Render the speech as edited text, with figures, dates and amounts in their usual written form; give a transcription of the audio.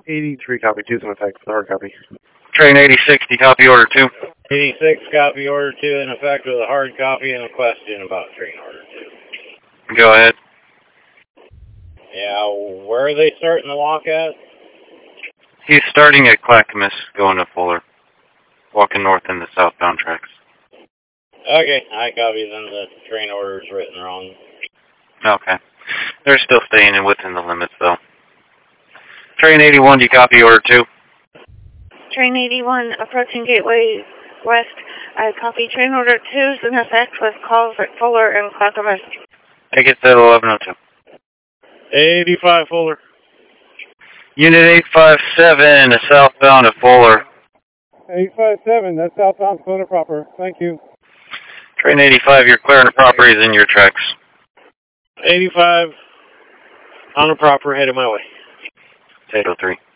83, copy. 2's in effect for the hard copy. Train 8060, copy order 2. 86, copy order 2 in effect with a hard copy and a question about train order 2. Go ahead. Yeah, where are they starting the walk at? He's starting at Clackamas, going to Fuller. Walking north in the southbound tracks. Okay, I copy then the train order is written wrong. Okay. They're still staying within the limits, though. Train 81, do you copy order 2? Train 81, approaching Gateway West. I copy train order 2's in effect with calls at Fuller and Clackamas. Take it to 1102. 85 Fuller. Unit 857, southbound at Fuller. 857, that's southbound, clear to proper. Thank you. Train 85, you're clearing the properties in your tracks. 85, on the proper, headed my way. 803.